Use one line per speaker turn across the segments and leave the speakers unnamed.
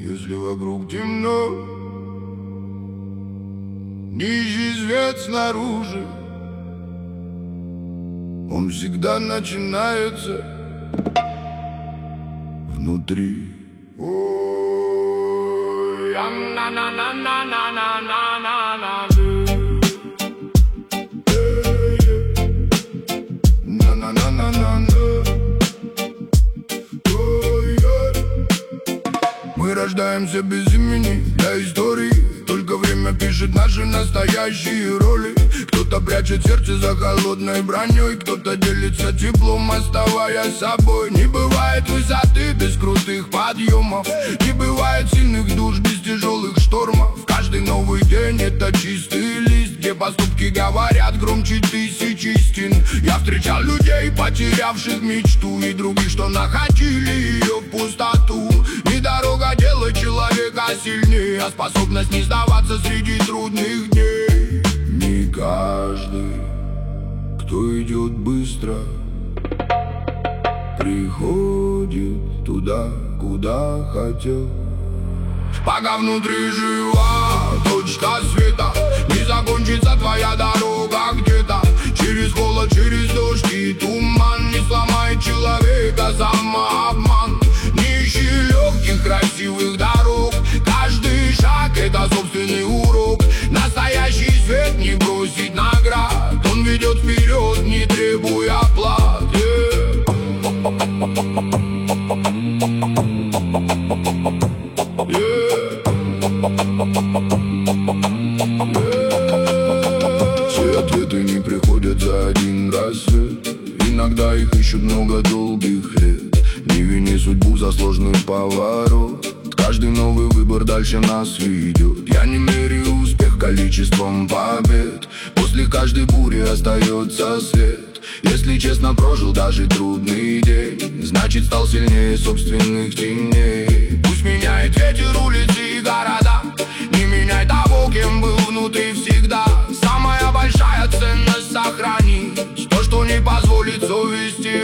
если вокруг темно. Нищий свет снаружи, он всегда начинается внутри. Ой, на-на-на-на-на-на-на-на-на. Мы рождаемся без имени для истории, только время пишет наши настоящие роли. Кто-то прячет сердце за холодной броней, кто-то делится теплом, оставаясь собой. Не бывает высоты без крутых подъемов, не бывает сильных душ без тяжелых штормов. Каждый новый день это чистый лист, где поступки говорят громче тысячи стен. Я встречал людей, потерявших мечту, и других, что находили ее в пустоту. Не дорога делает человека сильнее, а способность не сдаваться среди трудных дней. Не каждый, кто идет быстро, приходит туда, куда хотел. Пока внутри жива точка света, не закончится твоя дорога где-то. Через холод, через дождь и туман не сломает человека самообман. Не ищи легких, красивых дорог, каждый шаг это собственный урок. Настоящий свет не бросит наград, он ведет вперед, не требуя плат. Все ответы не приходят за один рассвет, иногда их ищут много долгих лет. Не вини судьбу за сложный поворот, каждый новый выбор дальше нас ведет. Я не меряю успех количеством побед, после каждой бури остается свет. Если честно, прожил даже трудный день, значит стал сильнее собственных теней. Пусть меняет ветер улицы и города, не меняй того, кем был внутри всегда. Самая большая ценность сохранить то, что не позволит совести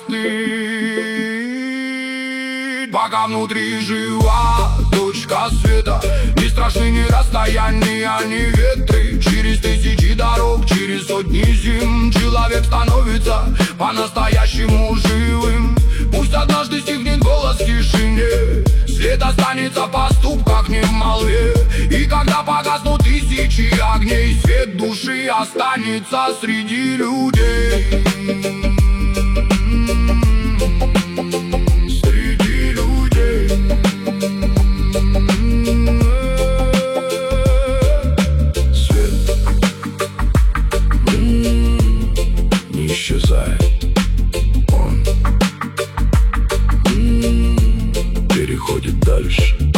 остыть. Пока внутри жива точка света, не страшны ни расстояния, ни ветры. Через тысячи дорог, через сотни зим человек становится по-настоящему живым. Пусть однажды стихнет голос в тишине, след останется в поступках, не в молве. И когда погаснут тысячи огней, свет души останется среди людей. Среди людей. Свет не исчезает, он переходит дальше.